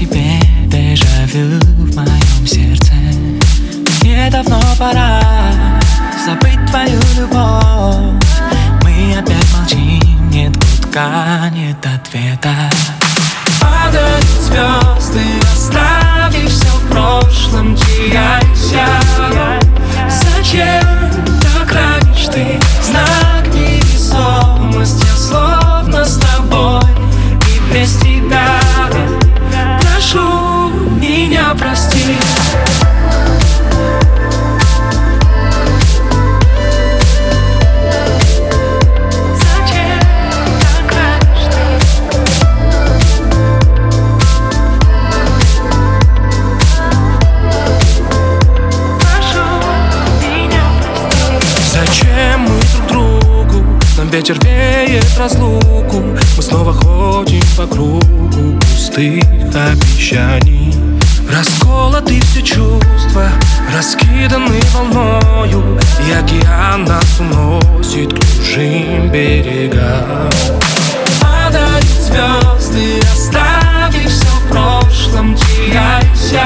тебе дежавю в моем сердце. Мне давно пора забыть твою любовь. Мы опять молчим, нет гудка, нет ответа. Падают звезды, оставив все в прошлом, теряйся. Зачем так ранишь ты? Знак невесомости, я словно с тобой и без тебя. Прошу меня прости. Зачем мы друг другу? Нам ветер веет разлуку. Мы снова ходим по кругу пустых обещаний. Расколоты все чувства, раскиданы волною, и океан нас уносит к чужим берегам. Падают звезды, оставив все в прошлом, теряйся.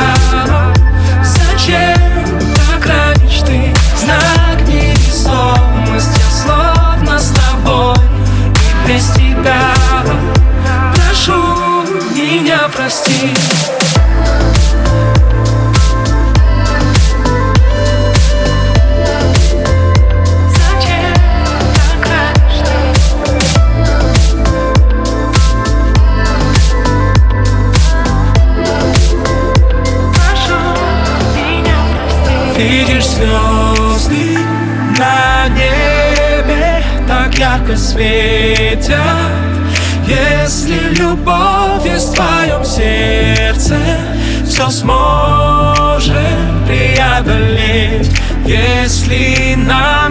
Зачем так ранишь ты? Знак невесомости, я словно с тобой и без тебя. Прошу меня прости. Видишь звезды на небе, так ярко светят. Если любовь есть в твоем сердце, все сможем преодолеть. Если нам